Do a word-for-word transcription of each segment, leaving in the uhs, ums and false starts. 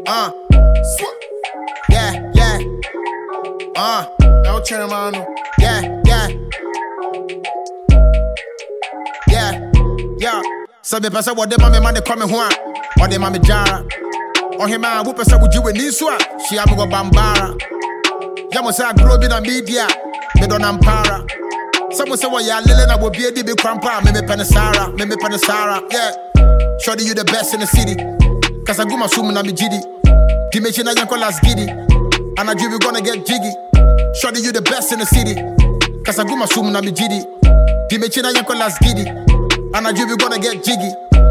Uh, yeah, yeah. Uh, No chairman. yeah, yeah. Yeah, yeah. So me pesa what the mama man come ho a. What the mama jara. Oh him man, who pesa would you with this one? She am go bambara. Yamo say grow bi na media. Me don ampara. Someone say what ya lele na wo bi edi bi krampa. Me me penesara, me me penesara. Yeah. Shorty you the best in the city. Cause I go my swim na me giddy. Dimension na yanko last giddy. And I dream we gonna get jiggy. Shorty you the best in the city. Cause I go my swim na me giddy. Dimension na yanko last giddy. And I dream we gonna get jiggy.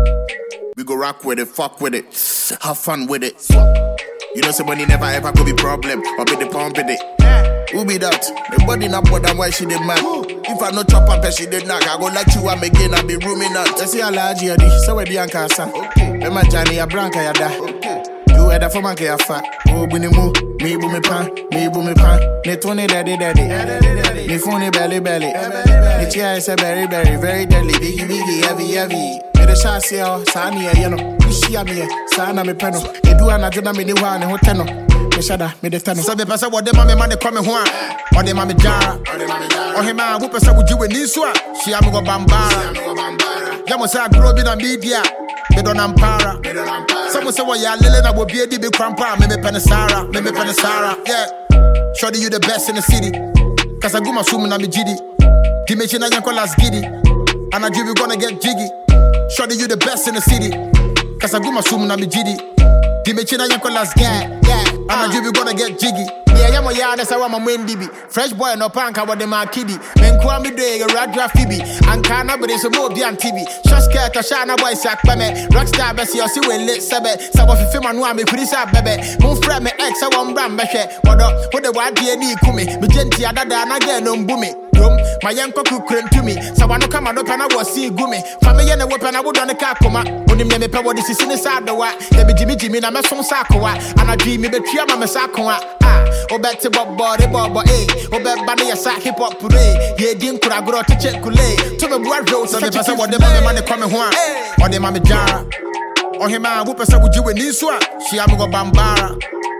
We go rock with it, fuck with it, have fun with it. You know somebody never ever could be problem or be the pump with it. Who be that? The body not more than why she did man. If I no chop up and she did knock, I go let you am again, I be rooming out. Just see a large yadi, so we be on casa. Emma Johnny, a branca yada. You had a for monkey a fat. Oh, bunny moo, me boom me pan, me boom me pan. Me twenty daddy daddy. Me phony belly belly. Me chair is a berry berry, very deadly. Biggie biggie, heavy heavy. Me the shot see how, Sani, you know. You see me, Sana me penno. They do an agenda me the one and hotel. Me shada, me the tenno. So me pesa what the mama man come ho a. What the mama jara. Oh him man, who pesa would you with this one? She am go bambara. Yamo say grow bi na media. Me don ampara. Someone say what ya lele na wo bi edi bi krampa. Me me penesara, me me penesara. Yeah. Shorty you the best in the city. Cause I go my swim na me giddy. Dimension na yanko last giddy. And I dream we gonna get jiggy. Shorty you the best in the city. Cause I go my swim na me giddy. Dimension na yanko last giddy. Yeah. And I dream we gonna get jiggy. Yeah, yeah, my yard is a woman Wendy be. Fresh boy no punk about the man kiddie. Men kwami day a radra phoebe. And kana but it's a more beyond T V. Just care to shana boy sack beme. Rockstar best you see when lit sabe. Sabo fi film and one me pretty sad baby. Move from me ex I want brand beshe. What up? What the word D N E kumi. Me genti ada da na get no boomy. Drum, my young cock cream to me. So I no come and open I was see gumi. Family and a weapon I would on the car come up. When him me pay what this is in the side the what. They be Jimmy Jimmy na me son sakoa. And I dream me be tria ma me sakoa. Ah. Obe te bob body bob eh. Obe bani ya sa hip hop pure. Ye dim kura gro to check kule. To me boy road so me pesa what the mama man come ho a. What the mama jara. Oh him man, who pesa would you with this one? She am go bambara.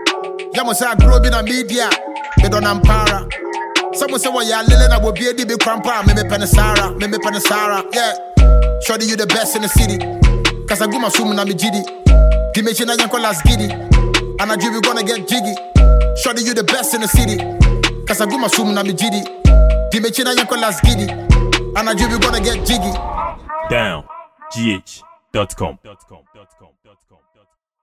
Yamo say grow bi na media. Me don ampara. Someone say what ya lele na wo bi edi bi krampa. Me me penesara, me me penesara. Yeah. Shorty you the best in the city. Cause I go my swim na me giddy. Dimension na yanko last giddy. And I dream we gonna get jiggy. Shorty you the best in the city. Cause I go my swim na me giddy. Dimension na yanko last giddy. And I dream we gonna get jiggy. Down G H dot com